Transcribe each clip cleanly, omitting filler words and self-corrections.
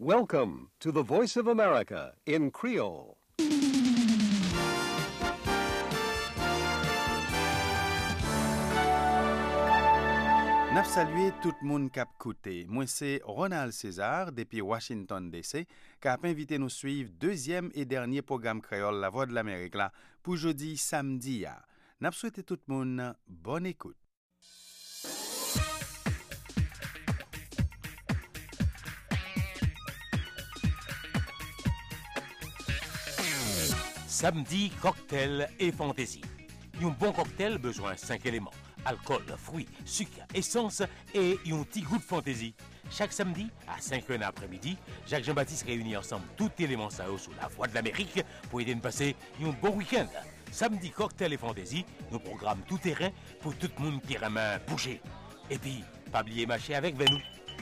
Welcome to the Voice of America in Creole. N'a salué tout le monde qui a écouté. Moi, c'est Ronald César, depuis Washington, D.C., qui a invité nous suivre deuxième et dernier programme créole La Voix de l'Amérique là, pour jeudi samedi. N'a souhaité tout le monde bonne écoute. Samedi, cocktail et fantaisie. Un bon cocktail besoin 5 éléments. Alcool, fruits, sucre, essence et un petit goût de fantaisie. Chaque samedi, à 5h l'après-midi, Jacques Jean-Baptiste réunit ensemble tous les éléments ça sous la Voix de l'Amérique pour aider nous passer un bon week-end. Samedi, cocktail et fantaisie, nous programme tout terrain pour tout le monde qui aime bouger. Et puis, pas oublier marcher avec nous.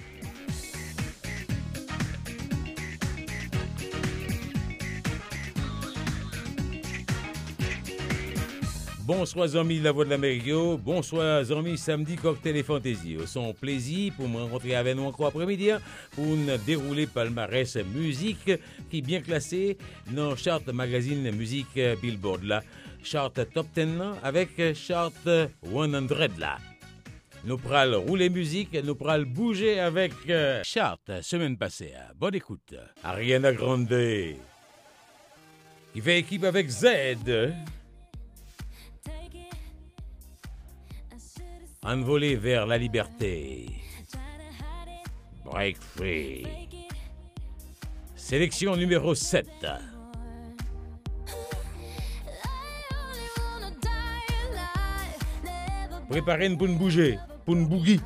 Bonsoir amis de la Voix de l'Amérique, bonsoir amis samedi cocktail et fantaisie. C'est un plaisir pour me rencontrer avec nous encore après-midi pour nous dérouler palmarès musique qui est bien classé dans chart magazine musique Billboard là, chart top 10 là, avec chart 100 là. Nous pral rouler musique, nous pral bouger avec chart semaine passée. Bonne écoute. Ariana Grande qui fait équipe avec Z. Envolé vers la liberté. Break free. Sélection numéro 7. Préparez-nous pour nous bouger, pour nous boogie.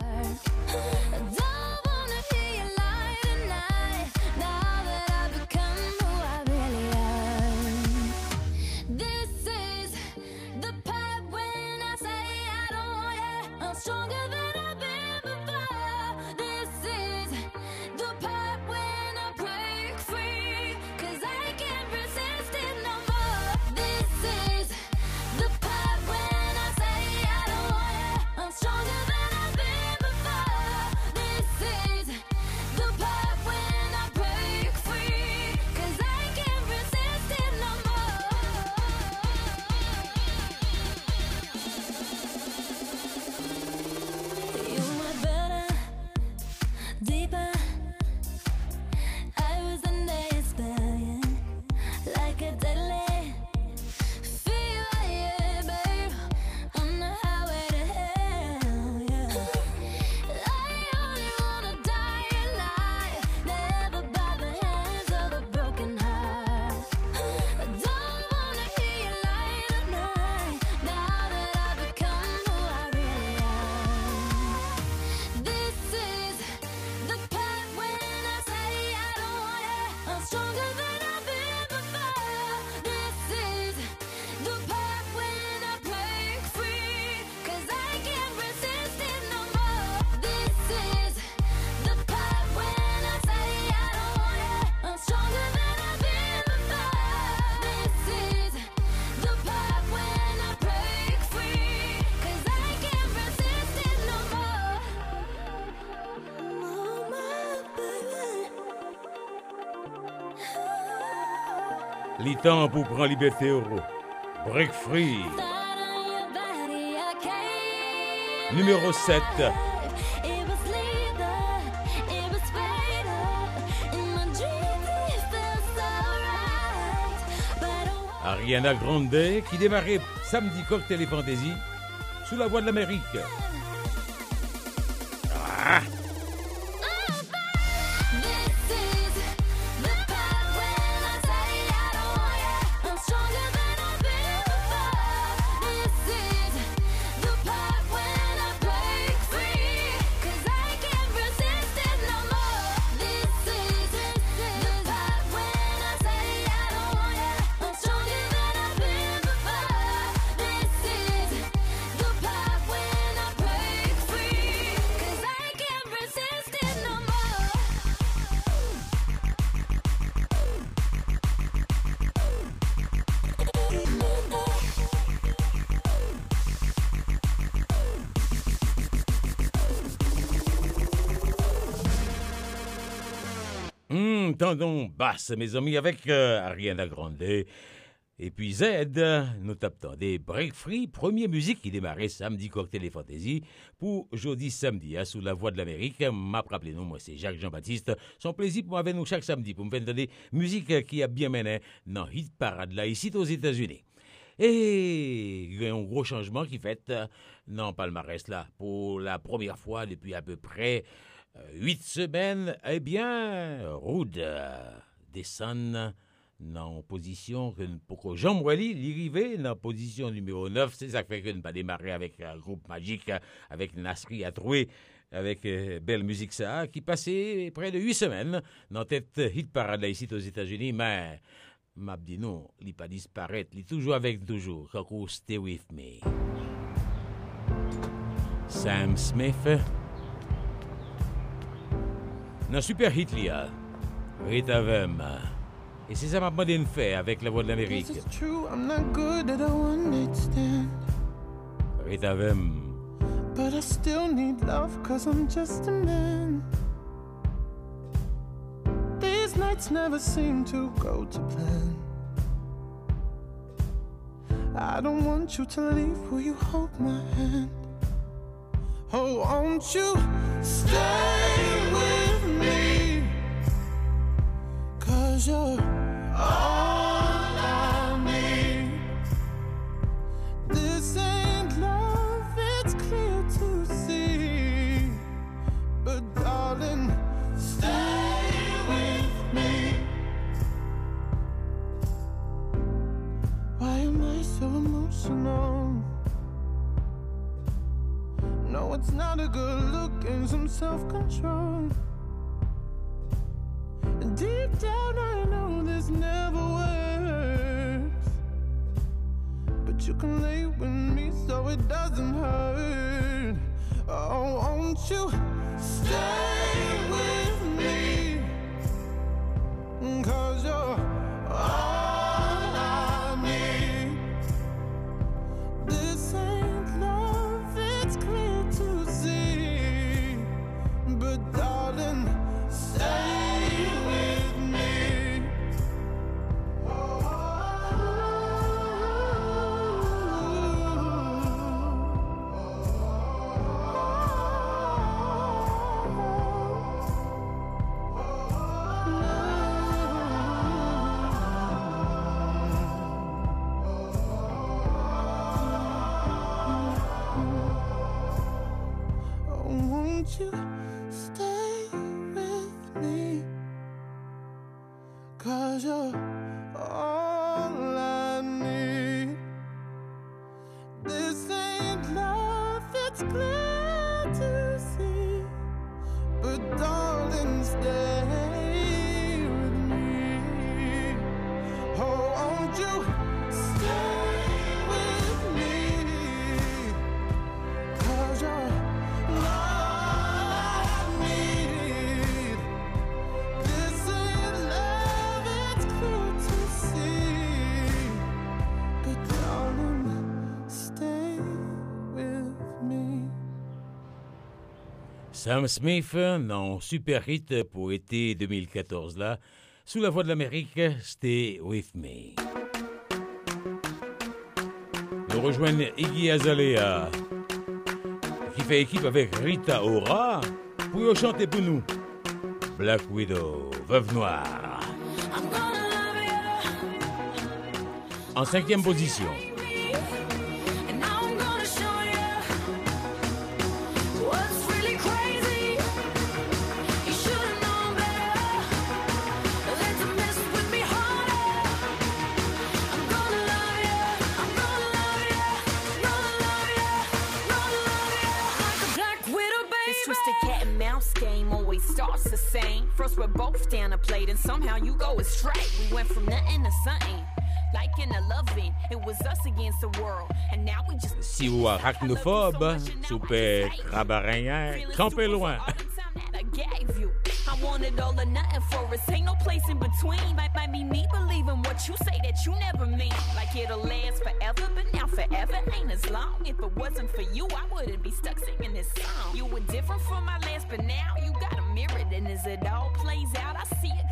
Les temps pour prendre liberté euro. Break free. Numéro 7. Ariana Grande qui démarrait samedi cocktail et fantaisie sous la Voix de l'Amérique. Ah! Break Tendons basse, mes amis, avec Ariana Grande. Et puis Z, nous tapons des Break Free, première musique qui démarrait samedi Cocktail et Fantaisie pour jeudi samedi, sous la voix de l'Amérique. M'a rappelé nous, moi c'est Jacques Jean-Baptiste. Son plaisir pour avec nous chaque samedi pour me faire entendre musique qui a bien mené dans Hit Parade là ici aux États-Unis. Et il y a un gros changement qui fait dans le palmarès là pour la première fois depuis à peu près 8 semaines. Eh bien, Rude descend dans position que pour que Jean Moili l'arrivée dans position numéro 9, c'est ça qui fait que ne pas démarrer avec un groupe magique avec Nasri à trouver avec belle musique ça qui passait près de 8 semaines dans tête Hit Parade là ici aux États-Unis, mais m'a dit non, il pas disparaître, il toujours avec toujours quand Stay With Me. Sam Smith dans super hit là Rita Vem. Et c'est ça m'a demandé de faire avec la voix de l'Amérique. Rita Vem. But I still need love 'cause I'm just a man. These nights never seem to go to plan. I don't want you to leave, will you hold my hand? Oh, won't you stay with me? 'Cause you're all I need. This ain't love, it's clear to see. But darling, stay with me. Why am I so emotional? No, it's not a good look and some self-control. Deep down I know this never works, but you can lay with me so it doesn't hurt. Oh, won't you stay with me? 'Cause you're all I need. This ain't love, it's clear to see. But darling, stay. You stay with me, 'cause you're all I need. This ain't love, it's clear to see. But darling, stay with me. Oh, won't you stay with me? 'Cause you're Sam Smith, non, super hit pour été 2014 là, sous la voix de l'Amérique, Stay With Me. Nous rejoignons Iggy Azalea, qui fait équipe avec Rita Ora, pour chanter pour nous Black Widow, Veuve Noire. En 5e position. Starts the same. First we're both down a plate and somehow you go astray. We went from nothing to something. Like in a loving, it was us against the world. And now we just. Si vous êtes arachnophobe, super crabarin, campez loin. I wanted all or nothing for us. Ain't no place in between. Might be me believing what you say that you never mean. Like it'll last forever, but now forever ain't as long. If it wasn't for you, I wouldn't be stuck singing this song. You were different from my last, but now you got a mirror. And as it all plays out, I see it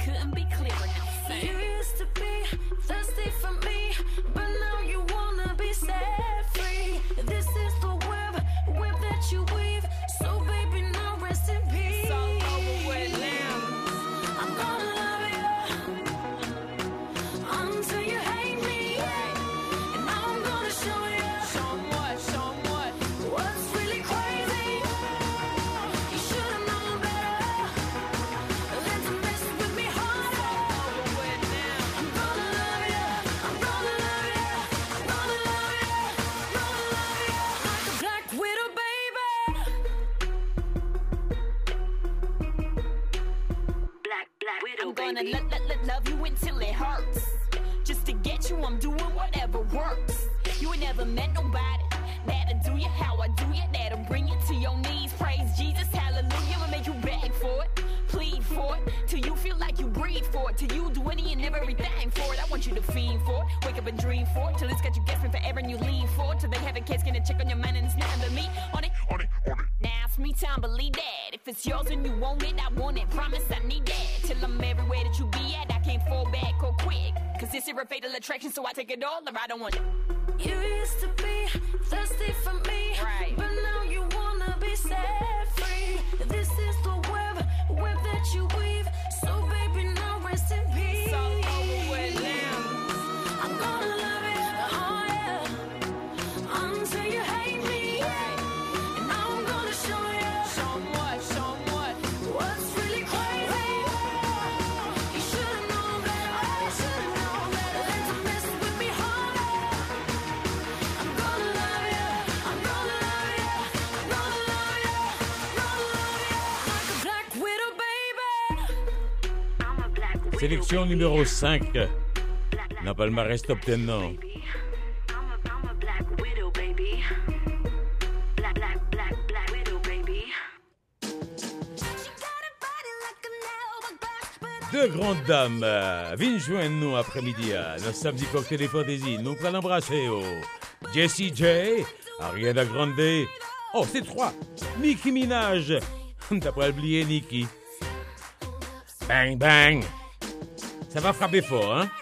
I'm gonna love you until it hurts. Just to get you, I'm doing whatever works. You ain't never met nobody that'll do you how I do you, that'll bring you to your knees. Praise Jesus, hallelujah, will make you beg for it, plead for it, till you feel like you breathe for it, till you do any and everything for it. I want you to fiend for it, wake up and dream for it, till it's got you guessing forever and you lean for it, till they have a case, get a check on your mind and it's nothing but me on it. Now it's me time, believe that. If it's yours and you want it, I want it. Promise I need that. Till I'm everywhere that you be at, I can't fall back or quick. Cause this is a fatal attraction, so I take it all or I don't want it. You used to be thirsty for me, right, but now you wanna be set free. This is the web that you weave. So baby, now rest in peace. It's all over with now. I'm gonna love it, oh yeah, until you hate me. And now I'm gonna show you what's really crazy. You should've known better, than to mess with me harder. I'm gonna love you, I'm gonna love you, I'm gonna love you, like a black widow, baby. I'm a black widow. Sélection numéro 5 dans palmarès top 10 non. I'm a black widow, baby. Black widow, baby. Deux grandes dames viennent joindre nous après-midi dans samedi cocktail et fantaisie. Nous allons embrasser Jessie J, Ariana Grande. Oh, c'est 3. Nicki Minaj. T'as pas oublié Nicki. Bang, bang. Ça va frapper fort, hein?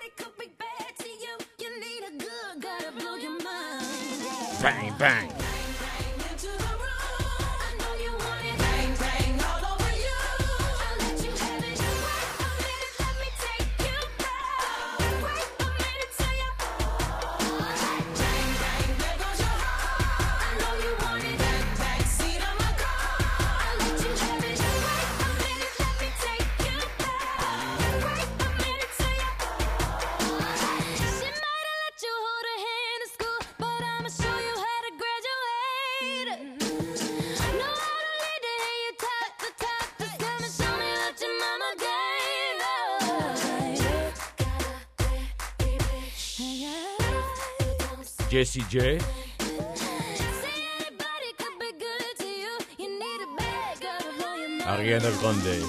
Bang, bang. Jessie J. Ariana Grande.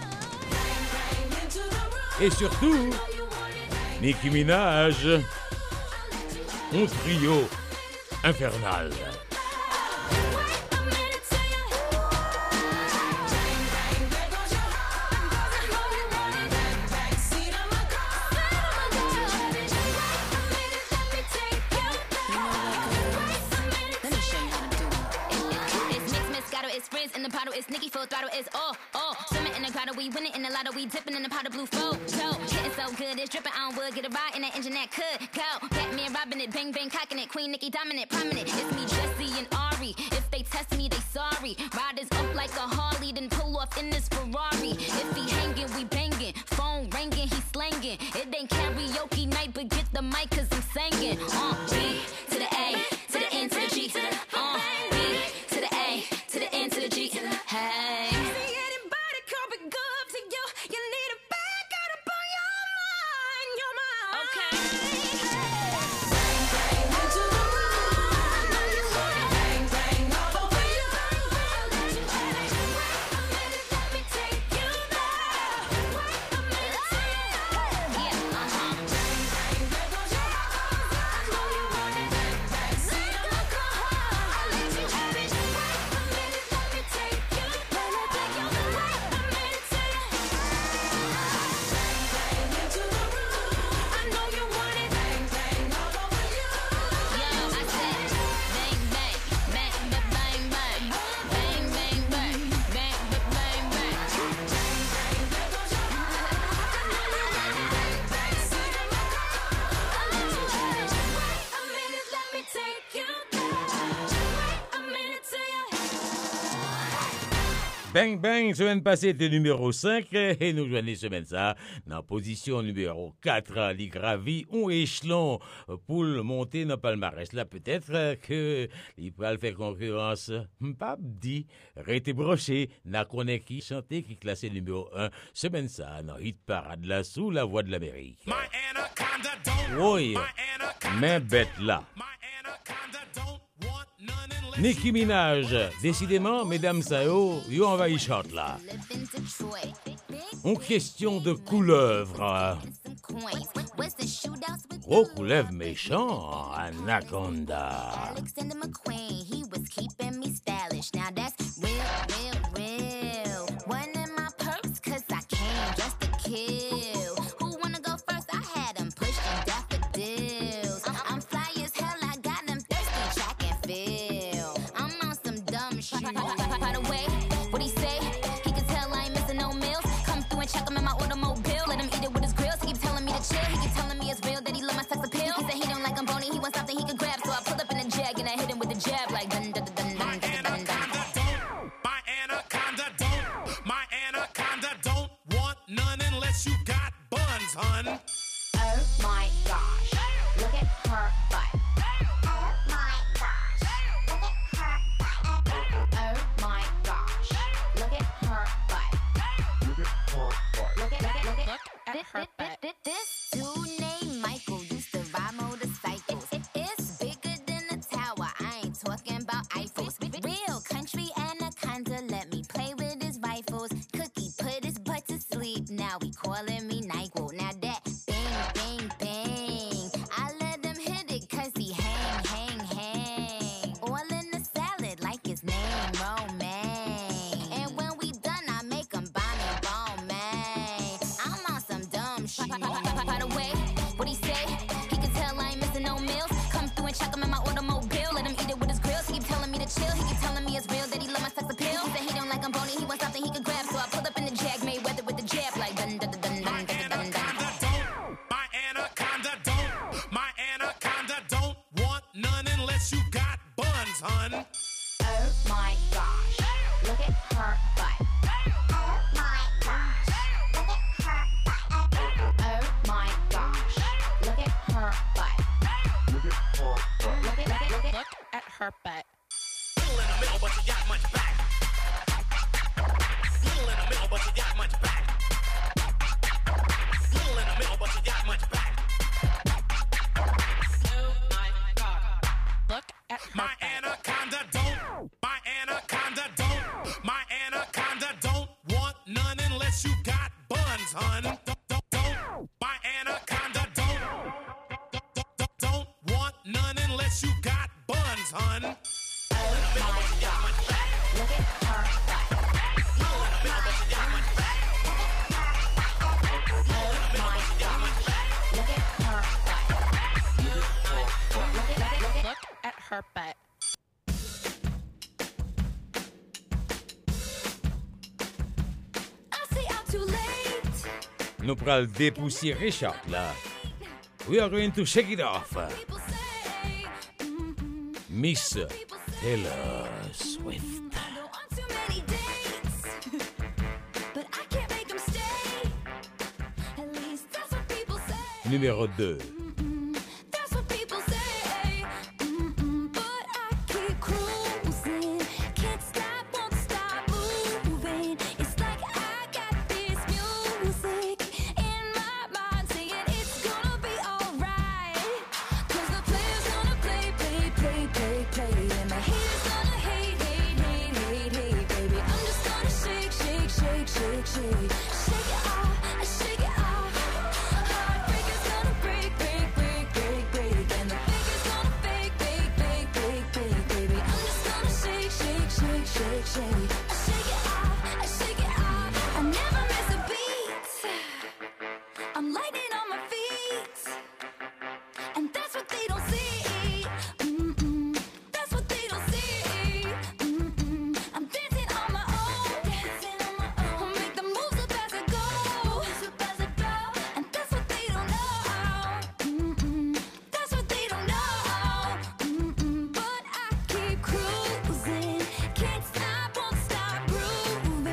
Et surtout, Nicki Minaj. Un trio infernal. It's Nicki full throttle, it's all. Swimming in the grotto, we winning in the lotto, we dipping in the pot of blue photo. Getting so good, it's dripping on wood, get a ride in that engine that could go. Batman robbing it, bang bang cocking it, Queen Nicki dominant, prominent. It's me, Jessie and Ari. If they test me, they sorry. Riders up like a Harley, then pull off in this Ferrari. If he hanging, we banging. Phone ringing, he slanging. It ain't karaoke night, but get the mic 'cause I'm singing. B to the A, to the N to the G. B to the A, to the N to the G. Hey. Anybody come be good to you? You need a back out up on your mind. Okay. Bang bang into the room. I know you want it. Bang bang all over you. Bang Bang, semaine passée était numéro 5 et nous joignons semaine ça dans position numéro 4. Il gravit un échelon pour monter dans le palmarès. Là, peut-être que il peut faire concurrence. Pas dit, restez broché, n'a connaît qui chanter qui classé numéro 1 semaine ça dans Hit Parade là sous la voix de l'Amérique. Oui, mais bête là. Nicki Minaj, décidément, mesdames ça yo envahi chante là. En question de couleuvre. Gros couleuvre méchant, Anaconda. Alexander McQueen, he was keeping me stylish. Now that's real. One in my purse, cause I came just to kill. Who wanna go first? I had them pushing daffodils. I'm fly as hell, I got them thirsty, track and field. I'm on some dumb shit. By the way, what he say? He can tell I ain't missing no meals. Come through and check him in my automobile. Let him eat it with his grills. He keep telling me to chill. He keep telling me it's real that he love my sex appeal. He said he don't like I'm bony, he wants something he can grab. So I pull up in a jag and I hit him with a jab like dun dun dun dun dun dun dun dun. My anaconda don't want none unless you got buns, hun. Oh my gosh, look at her butt. Oh my gosh, look at her butt. Oh my gosh, look at her butt. Look at her butt. This dude named Michael used to ride motorcycles. It's bigger than a tower. I ain't talking about Eiffels. Real country anaconda let me play with his rifles. Cookie put his butt to sleep. Now he calling me NyQuil. Now that bang, bang, bang. I let him hit it cause he hang. All in the salad like his name, Romaine. And when we done, I make him buy me bone, man. I'm on some dumb shit. By the way, what he say? He can tell I ain't missing no meals. Come through and check him in my automobile. Let him eat it with his grills. He keep telling me to chill. He keep telling me it's real that he love my sex appeal. He said he don't like I'm bony, he wants something he can grab. So I pull up in the jag, Mayweather with the jab like dun dun dun dun dun dun dun dun. My anaconda don't want none unless you got buns, hun. Oh my gosh, look at her butt. Oh my gosh, look at her butt. Oh my gosh, look at her butt. Look at her butt. Little in the middle, but you got much back. Little in the middle, but you got much back. Little in the middle, but you got much back. Oh my god, look at her My anaconda don't want none unless you got buns, hun. My anaconda don't want none unless you got buns, hun. Oh my gosh, look at her butt. Oh my gosh, look at her butt. Look at her butt. I say I'm too late. Nous pral dépoussiérer Richard là. We are going to shake it off. People say, Miss people say. Taylor Swift. I go on too many dates, but I can't make them stay. At least that's what people say. Numéro 2. That's what people say. But I keep cruising. Can't stop, won't stop moving. It's like I got this music in my mind saying it's gonna be alright. 'Cause the player's gonna play. And my haters gonna hate. Baby, I'm just gonna shake. Shake it off. Heartbreaker's gonna break. And the faker's gonna fake. Baby, I'm just gonna shake. I shake it off. I never miss a beat. I'm lightning on my feet. And that's what they don't see. That's what they don't see. I'm dancing on my own. I'll make the moves up as I go. And that's what they don't know. That's what they don't know. But I keep cruising. Can't stop, won't stop grooving.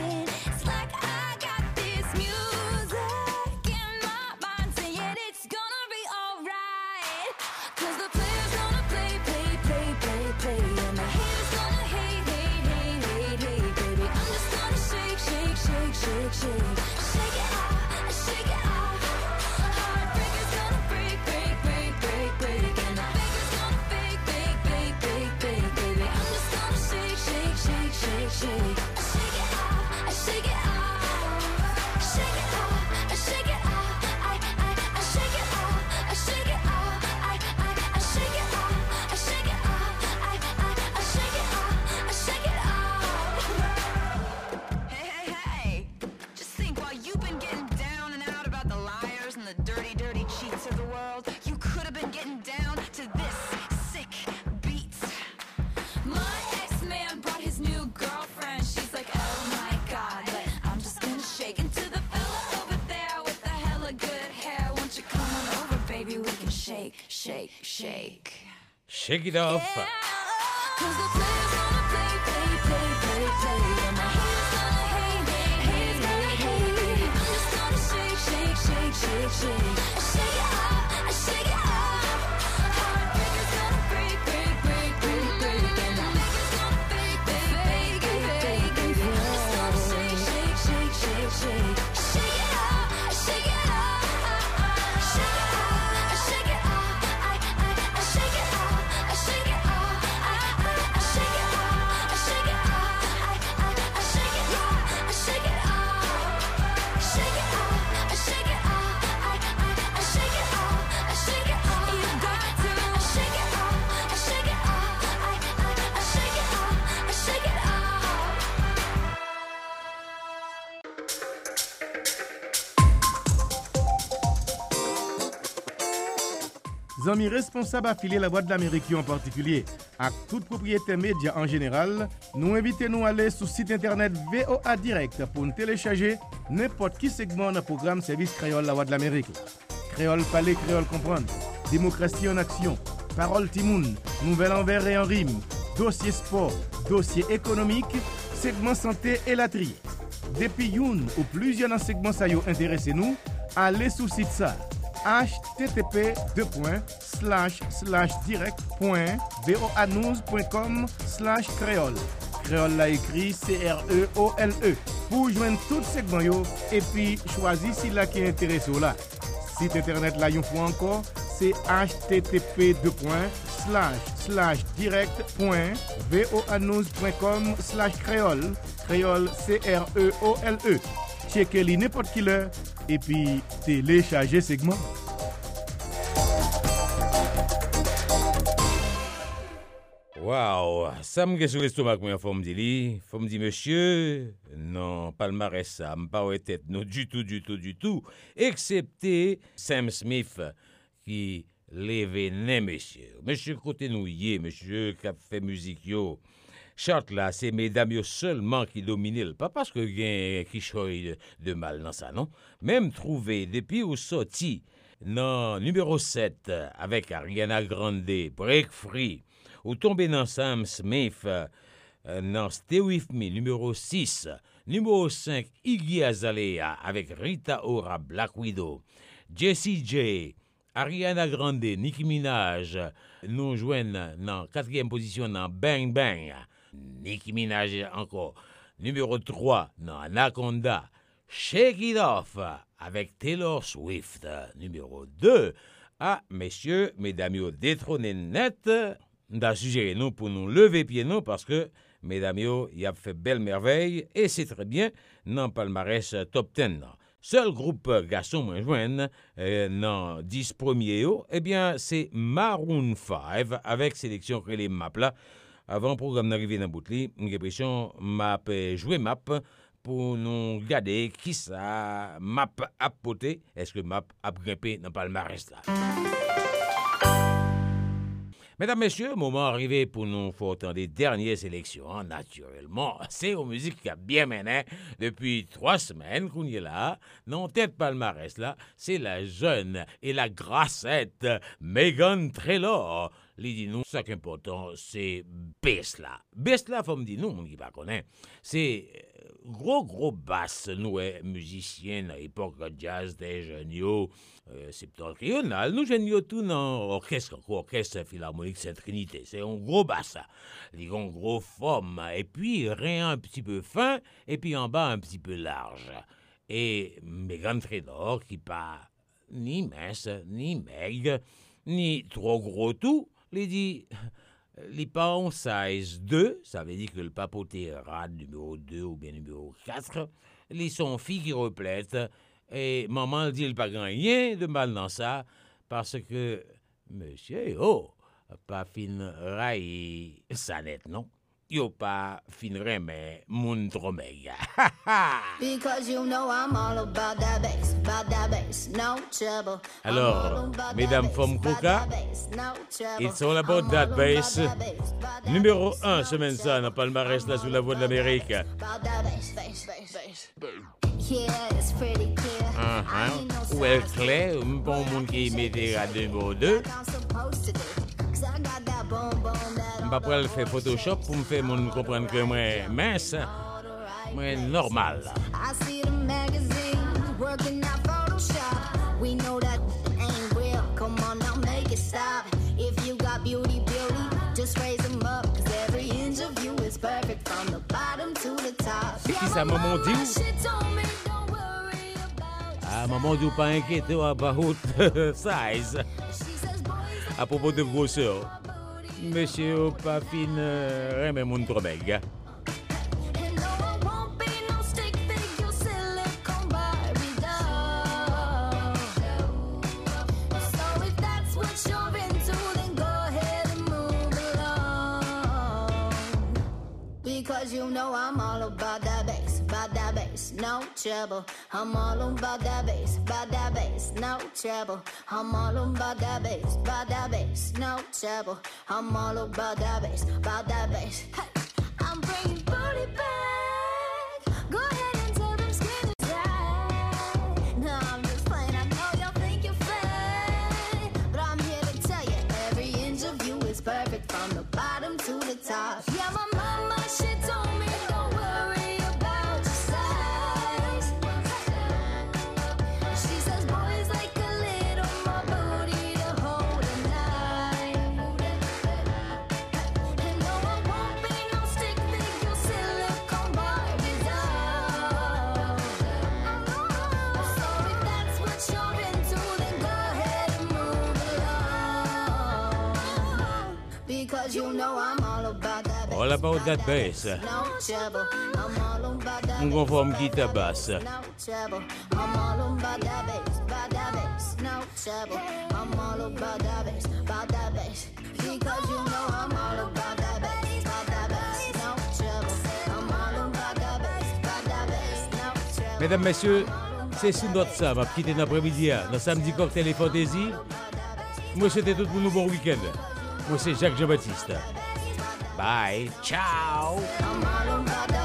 shake, shake. Shake it off. Cause the players gonna play, play, play, play, play. And my haters gonna hate, hate, hate, hate, hate. I'm just gonna shake, shake, shake, shake, shake. I shake it off, I shake it off. Heartbreakers gonna break, break, break, break, break. And the makers gonna fake, fake, fake, fake, fake. I'm just gonna shake, shake, shake, shake, shake. I shake it off, I shake it off. I shake it off, I shake it off. I shake it off, I shake it off. I shake it off, I shake it off. I shake it off, I shake it off. Shake it off, I shake it off. I shake it off, I shake it off. You got to. I shake it off, I shake it off. I shake it off, I shake it off. Zami responsable affilié la Voix de l'Amérique en particulier, à toute propriété média en général, nous invitons à aller sur le site internet VOA Direct pour nous télécharger n'importe qui segment dans programme Service Créole la Voix de l'Amérique. Créole parler, créole comprendre, démocratie en action, parole timoun, nouvelle en vers et en rime, dossier sport, dossier économique, segment santé et la tri. Depuis une ou plusieurs dans segment ça yo intéressez nous, allez sur le site ça. http://direct.voanews.com/créole. Créole l'a écrit CREOLE. Pour joindre tout segment yo et puis choisir si la qui intéresse ou là. Site internet là une fois encore, c'est http://direct.voanews.com/créole. Créole CREOLE. Checkez-les n'importe qui l'heure et puis téléchargez segment. Wow, ça me sur l'estomac, moi, faut me dire, monsieur, non, palmarès ça, me pas tête, non, du tout, excepté Sam Smith, qui lève nez, monsieur côté nouillé, monsieur, qui a fait musique, yo. Charte là, c'est mesdames yo seulement qui dominent, pas parce que gen qui choy de mal dans ça, non? Même trouvé, depuis ou sorti, dans numéro 7, avec Ariana Grande, Break Free, ou tombé dans Sam Smith, dans Stay With Me, numéro 6, numéro 5, Iggy Azalea, avec Rita Ora, Black Widow, Jessie J, Ariana Grande, Nicki Minaj, nous joignent dans 4e position dans Bang Bang, Nicki Minaj encore, numéro 3 dans Anaconda, Shake It Off, avec Taylor Swift, numéro 2, messieurs, mesdames, yo, détrônez net, d'à suggérer nous pour nous lever pied nous parce que, mesdames, yo, y a fait belle merveille et c'est très bien dans palmarès top 10. Seul groupe garçon moins joindre dans 10 premiers, eh bien, c'est Maroon 5 avec sélection que les maps là. Avant le programme d'arriver dans Boutli, j'ai l'impression map jouer map pour nous regarder qui ça map a poté. Est-ce que map a grimpé dans palmarès là? Mesdames, messieurs, moment arrivé pour nous faire entendre les dernières sélections. Naturellement, c'est une musique qui a bien mené depuis 3 semaines qu'on y est là. Non, tête palmarès là, c'est la jeune et la grassette Megan Trainor. Li dit nous, ça qui est important, c'est Besla. Besla, faut me dire nous, mon qui pas connaît. C'est gros basse, nous, musiciens à l'époque jazz des jeunes yo, septentrional. Nous jeunes yo tout dans orchestre philharmonique Sainte-Trinité. C'est un gros basse, il a une grosse forme, et puis rien un petit peu fin, et puis en bas un petit peu large. Et Megan Trainor, qui pas ni mince, ni maigre, ni trop gros tout, il dit, les pas en size 2, ça veut dire que le papoté rad numéro 2 ou bien numéro 4, les sont filles qui replètent, et maman dit, il pas rien de mal dans ça, parce que, monsieur, pas fin raille sa net, non? Yo pas fin remè moun tromega. Because you know I'm all about that bass, no trouble. Alors, mesdames, femmes, coca, it's all about that bass. Numéro 1, semaine ça, dans palmarès là sous la voix de l'Amérique. Yeah, it's pretty clear. Ou elle clair, un bon monde qui mettait à numéro 2. 'cause I got that boom boom that Mpa pral fè Photoshop pou me fè moun komprenn ke mwen mince, mwen normal. I see the magazines working out Photoshop. We know that ain't real. Come on now, make it stop. If you got beauty, just raise them up. 'Cause every inch of you is perfect from the bottom to the top. C'est qui ça, maman dit ou? She told me don't worry about Ah, maman dit ou pas inquiète about size. She says boys À propos de grosseur, monsieur ou pas fin remè moun trop meg. and no, I won't be no stick figure silicone Barbie doll. So if that's what you're into, then go ahead and move along. Because you know I'm all about that bass, no trouble. I'm all about that bass, no trouble. I'm all about that bass, no trouble. I'm all about that bass, Hey, I'm bringing booty back. Go ahead and tell them skinny tight. No, I'm just playing. I know y'all think you're fake, but I'm here to tell you every inch of you is perfect from the bottom to the top. Yeah, my mama, she told me don't worry about your size. She says boys like a little more booty to hold tonight. And no, I won't be no stick figure silicone Barbie doll. So if that's what you're into, then go ahead and move along. Because you know I'm all about that bass. All about that bass. No trouble. I'm all about that On conforme guitare basse. no trouble. I'm all about that bass, no trouble. I'm all about that bass, because you know I'm all about that bass, no trouble. I'm all about that bass, no trouble. Mesdames, messieurs, c'est sous notre ça, m'a quitté l'après-midi, dans Samedi Cocktail et Fantaisie. Moi, c'était tout pour nous bon week-end. Moi, c'est Jacques Jean-Baptiste. Bye. Ciao. I'm all about that